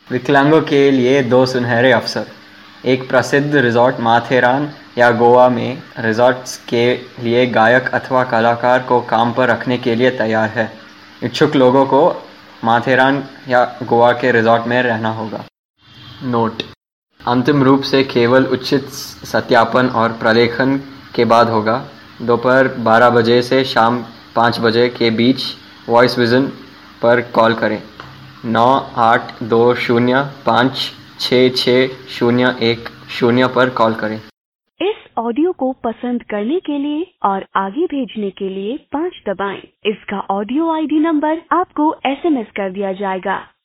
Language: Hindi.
विकलांगों के लिए 2 सुनहरे अवसर। एक प्रसिद्ध रिजॉर्ट माथेरान या गोवा में रिजॉर्ट्स के लिए गायक अथवा कलाकार को काम पर रखने के लिए तैयार है। इच्छुक लोगों को माथेरान या गोवा के रिजॉर्ट में रहना होगा। नोट: अंतिम रूप से केवल उचित सत्यापन और प्रलेखन के बाद होगा। दोपहर 12 बजे से शाम 5 बजे के बीच वॉइस विजन पर कॉल करें। 9820566010 पर कॉल करें। इस ऑडियो को पसंद करने के लिए और आगे भेजने के लिए 5 दबाएं। इसका ऑडियो ID नंबर आपको SMS कर दिया जाएगा।